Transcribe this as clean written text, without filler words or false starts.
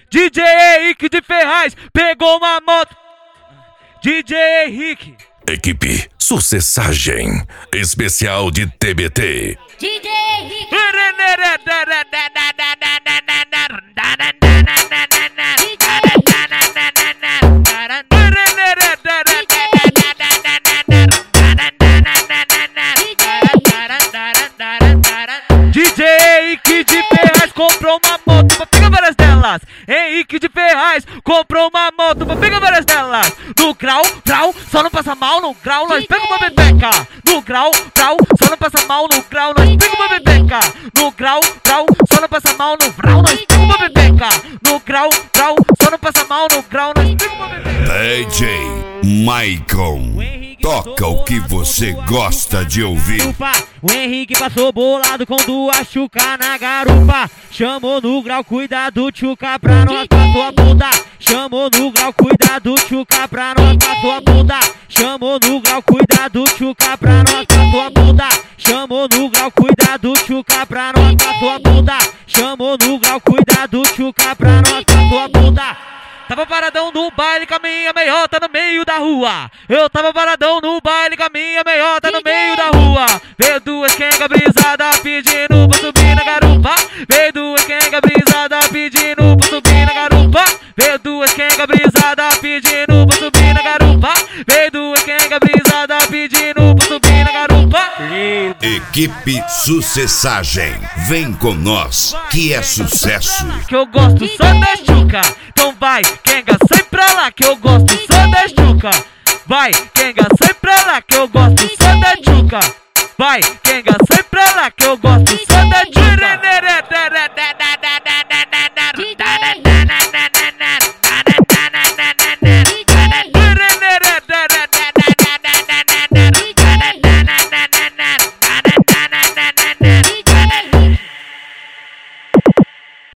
DJ Henrique de Ferraz pegou uma moto. DJ Henrique. Equipe Sucessagem, especial de TBT. DJ Henrique. DJ Henrique de Ferraz comprou uma moto pra pegar várias delas. Henrique de Ferraz comprou uma moto pra pegar várias delas. No grau, só não passa mal. No grau, nós pega uma bebeca. No grau, só não passa mal. No grau, nós pega uma bebeca. No grau, só não passa mal. No grau, nós pega uma bebeca. No grau, só não passa mal. No grau, nós pega uma bebeca. DJ Maicon, toca o que você gosta de ouvir. O Henrique passou bolado com duas chuca na garupa. Chamou no grau, cuidado, chuca pra nós, pra tua bunda. Chamou no grau, cuidado, chuca pra nós, pra tua bunda. Chamou no grau, cuidado, chuca pra nós, pra tua bunda. Chamou no grau, cuidado, chuca pra nós, pra tua bunda. Chamou no grau, cuidado, chuca pra nós, pra tua bunda. Tava paradão no baile com a minha meiota no meio da rua. Eu tava paradão no baile com a minha meiota no meio da rua. Veio duas quenga brisada pedindo pra subir na garupa. Veio duas quenga brisada pedindo pra subir na garupa. Veio duas quenga brisada pedindo pra subir na garupa. Veio duas quenga brisada pedindo pra subir na garupa. Equipe Sucessagem, vem com nós, que é sucesso. Que eu gosto só da chuca. Então vai, quenga, sai pra lá que eu gosto só da chuca. Vai, quenga, sai pra lá que eu gosto só da chuca. Vai, quenga, sai pra lá que eu gosto só da chuca.